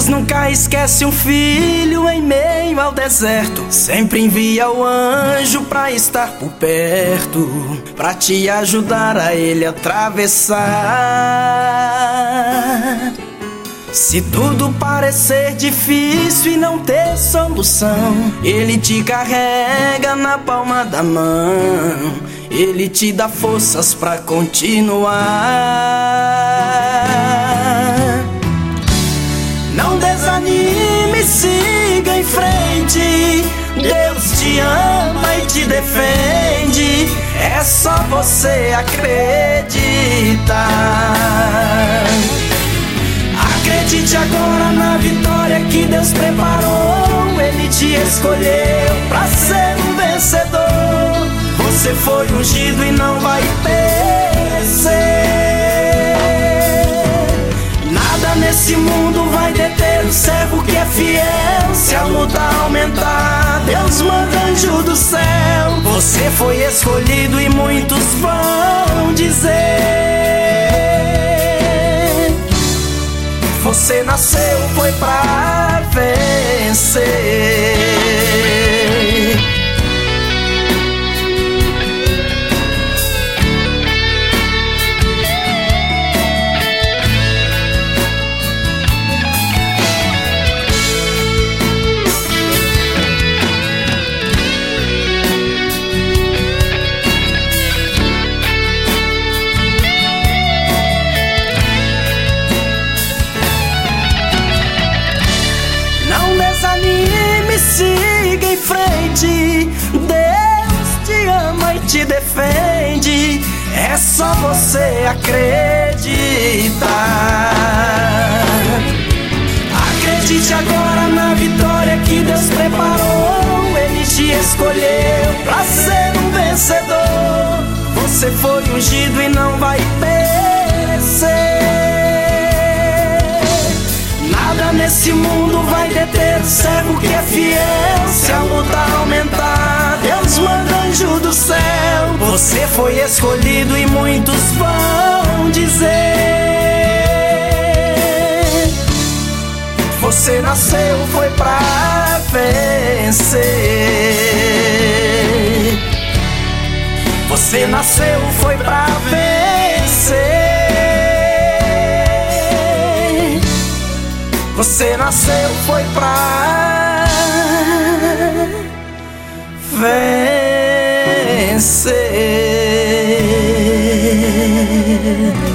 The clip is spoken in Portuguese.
Deus nunca esquece um filho em meio ao deserto. Sempre envia o anjo pra estar por perto, pra te ajudar a ele atravessar. Se tudo parecer difícil e não ter solução, ele te carrega na palma da mão, ele te dá forças pra continuar. Não desanime, siga em frente, Deus te ama e te defende, é só você acreditar. Acredite agora na vitória que Deus preparou. Ele te escolheu pra ser um vencedor. Você foi ungido e não vai perecer. Nada nesse mundo vai deter o servo que é fiel. Se a luta aumentar, Deus manda anjo do céu. Você foi escolhido e muitos vão dizer: você nasceu, foi pra vencer. Siga em frente, Deus te ama e te defende, é só você acreditar. Acredite agora na vitória que Deus preparou. Ele te escolheu pra ser um vencedor. Você foi ungido e não vai perecer. Nada nesse mundo vai deter o servo que é fiel. Se a luta aumentar, Deus manda anjo do céu. Você foi escolhido e muitos vão dizer: você nasceu, foi pra vencer. Você nasceu, foi pra vencer. Você nasceu, foi pra vencer.